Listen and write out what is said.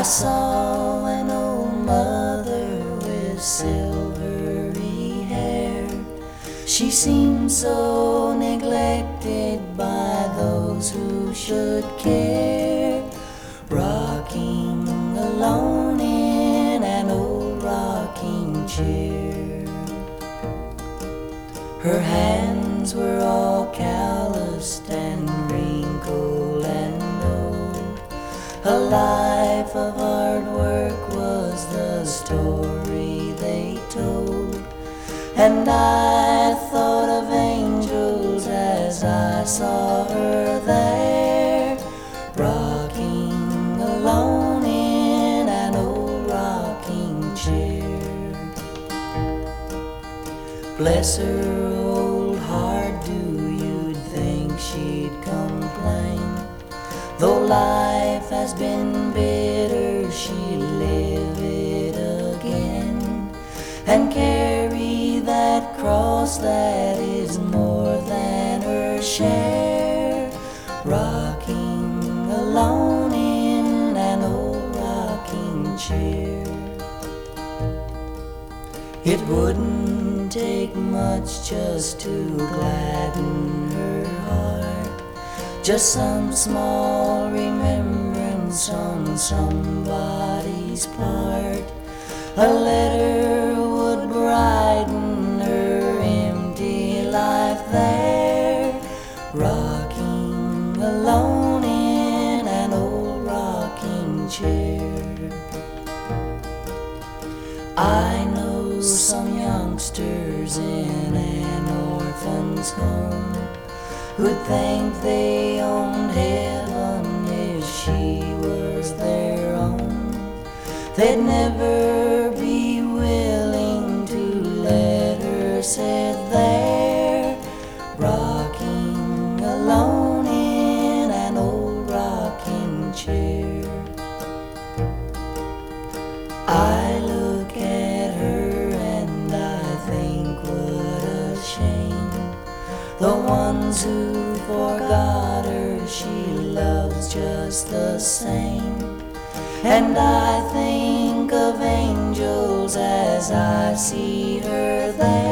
saw an old mother with silvery hair. She seemed so neglected by those who should care, rocking alone in an old rocking chair. Her hands were all calloused and wrinkled and old. A life of hard work was the story they told. And I thought of angels as I saw her there, rocking alone in an old rocking chair. Bless her old heart, do you think she'd complain? Though life has been bitter, she'll live it again and carry that cross that is more than her share, rocking alone in an old rocking chair. It wouldn't take much just to gladden her heart, just some small remembrance on somebody's part. A letter would brighten her empty life there, rocking alone in an old rocking chair. I know some youngsters in an orphan's home who'd think they owned heaven if she was their own. They'd never be willing to let her sit there, rocking alone in an old rocking chair. I look at her and I think what a shame. The ones who forgot her she loves just the same. And I think of angels as I see her there,